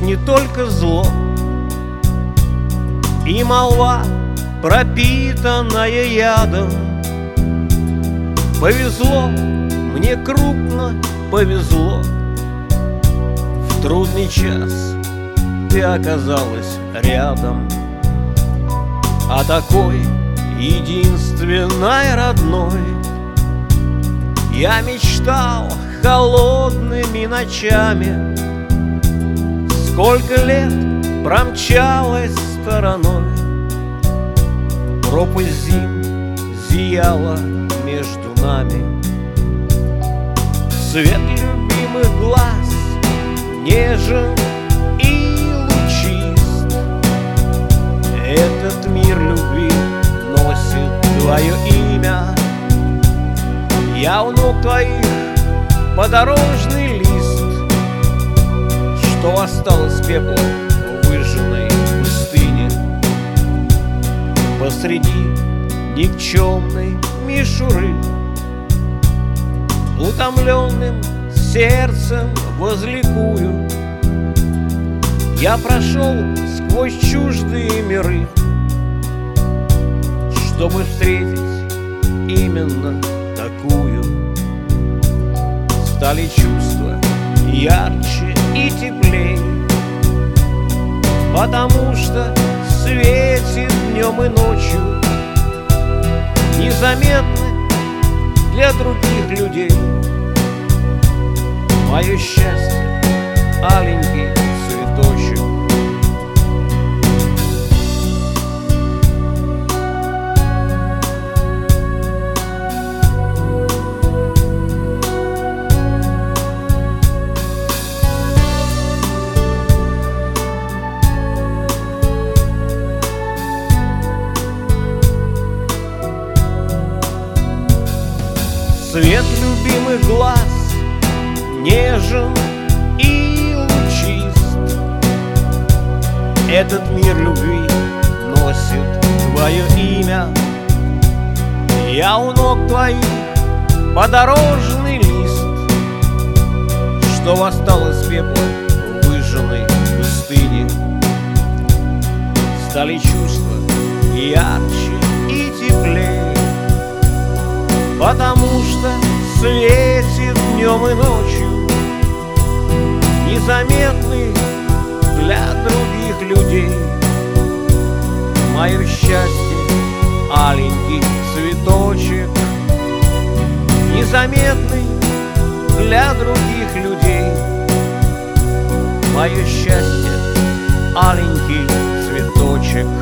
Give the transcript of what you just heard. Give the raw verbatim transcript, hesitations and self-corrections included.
не только зло, и молва, пропитанная ядом. Повезло, мне крупно повезло. В трудный час ты оказалась рядом, а такой единственной родной я мечтал холодными ночами. Сколько лет промчалось стороной, пропасть зим зияла между нами. Свет любимых глаз нежен и лучист. Этот мир любви носит твое имя. Я у ног твоих подорожный лист, что осталось пепла в выжженной пустыне. Посреди никчемной мишуры утомленным сердцем возликую. Я прошел сквозь чуждые миры, чтобы встретить именно такую. Стали чувства ярче и теплей, потому что светит днем и ночью, незаметны для других людей. Мое счастье — аленький цветочек. Свет любимых глаз нежен и лучист. Этот мир любви носит твое имя. Я у ног твоих подорожный лист, что осталось пепла в выжженной пустыне. Стали чувства ярче и теплее, потому что светит днем и ночью, незаметный для других людей. Мое счастье — аленький цветочек, незаметный для других людей. Мое счастье — аленький цветочек.